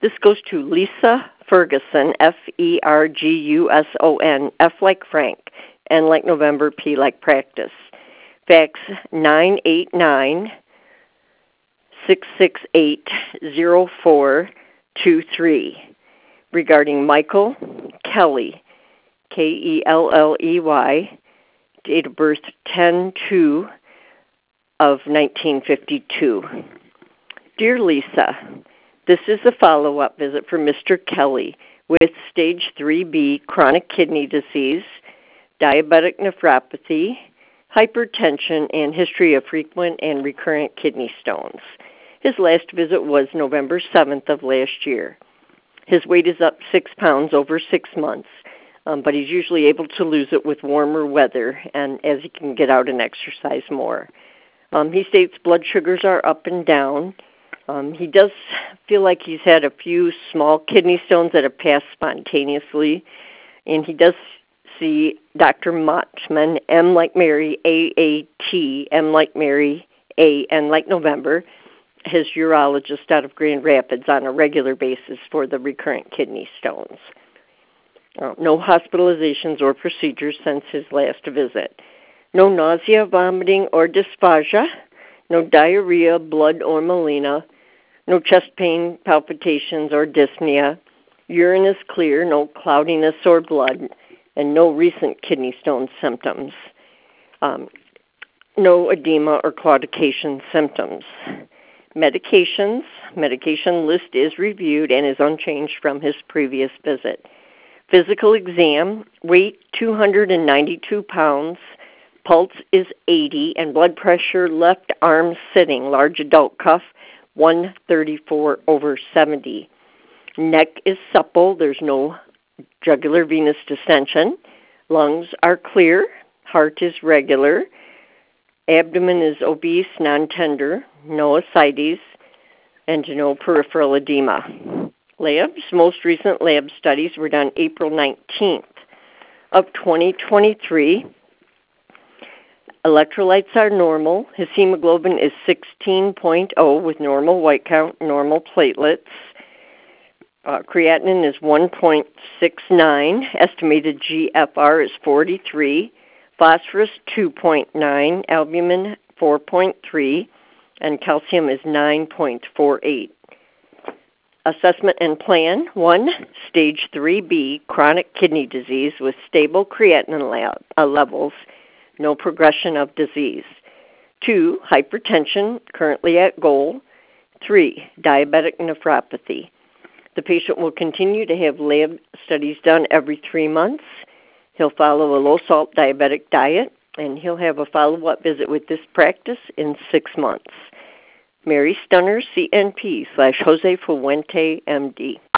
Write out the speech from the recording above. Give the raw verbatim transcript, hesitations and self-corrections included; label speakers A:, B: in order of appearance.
A: This goes to Lisa Ferguson, F E R G U S O N, F like Frank, N like November, P like Practice. Fax nine eight nine, six six eight, zero four two three regarding Michael Kelly, K E L L E Y, date of birth ten two of nineteen fifty-two. Dear Lisa, this is a follow-up visit for Mister Kelly with stage three B chronic kidney disease, diabetic nephropathy, hypertension, and history of frequent and recurrent kidney stones. His last visit was November seventh of last year. His weight is up six pounds over six months, um, but he's usually able to lose it with warmer weather and as he can get out and exercise more. Um, he states blood sugars are up and down. Um, he does feel like he's had a few small kidney stones that have passed spontaneously, and he does see Doctor Mottman, M like Mary, A A T, M like Mary, A, N like November, his urologist out of Grand Rapids, on a regular basis for the recurrent kidney stones. Uh, no hospitalizations or procedures since his last visit. No nausea, vomiting, or dysphagia. No diarrhea, blood, or melena. No chest pain, palpitations, or dyspnea. Urine is clear, no cloudiness or blood, and no recent kidney stone symptoms. Um, no edema or claudication symptoms. Medications. Medication list is reviewed and is unchanged from his previous visit. Physical exam, weight two hundred ninety-two pounds, pulse is eighty, and blood pressure left arm sitting, large adult cuff, one thirty-four over seventy. Neck is supple, there's no jugular venous distension. Lungs are clear, heart is regular. Abdomen is obese, non-tender, no ascites, and no peripheral edema. Labs, most recent lab studies were done April nineteenth of twenty twenty-three. Electrolytes are normal. His hemoglobin is sixteen point oh with normal white count, normal platelets. Uh, creatinine is one point six nine. Estimated G F R is forty-three. Phosphorus two point nine. Albumin four point three. And calcium is nine point four eight. Assessment and plan. One, stage three B, chronic kidney disease with stable creatinine lab, uh, levels, no progression of disease. Two, hypertension, currently at goal. Three, diabetic nephropathy. The patient will continue to have lab studies done every three months. He'll follow a low-salt diabetic diet, and he'll have a follow-up visit with this practice in six months. Mary Stunner, C N P slash Jose Fuente, M D.